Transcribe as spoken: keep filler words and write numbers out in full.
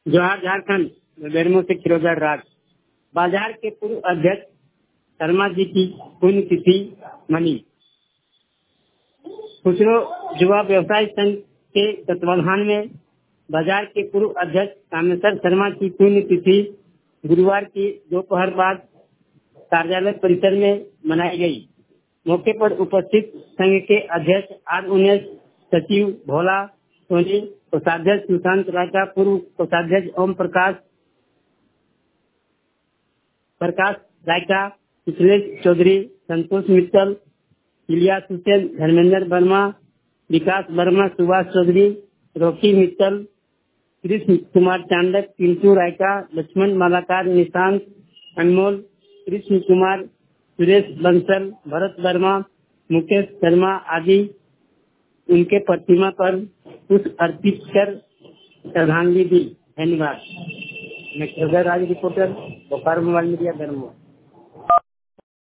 जोहार झारखंड बेरमो से खिरोजा राज। बाजार के पूर्व अध्यक्ष शर्मा जी की पुण्यतिथि मनी। खुसरो युवा व्यवसाय संघ के तत्वाधान में बाजार के पूर्व अध्यक्ष कामेश्वर शर्मा की पुण्यतिथि गुरुवार की दोपहर बाद कार्यालय परिसर में मनाई गई। मौके पर उपस्थित संघ के अध्यक्ष आर उन्नीस सचिव भोला सोनी, कोषाध्यक्ष सुशांत राजा, पूर्व कोषाध्यक्ष ओम प्रकाश प्रकाश रायका, मिथिलेश चौधरी, संतोष मित्तल, इलियास हुसैन, धर्मेंद्र वर्मा, विकास वर्मा, सुभाष चौधरी, रॉकी मित्तल, कृष्ण कुमार चांडक, पिंटू रायका, लक्ष्मण मालाकार, निशांत अनमोल, कृष्ण कुमार, सुरेश बंसल, भरत वर्मा, मुकेश शर्मा आदि उनके प्रतिमा पर पुष्प अर्पित कर श्रद्धांजलि दी। धन्यवाद। मैं Khiroja Raj, reporter, Bokaro mobile media, Bermo.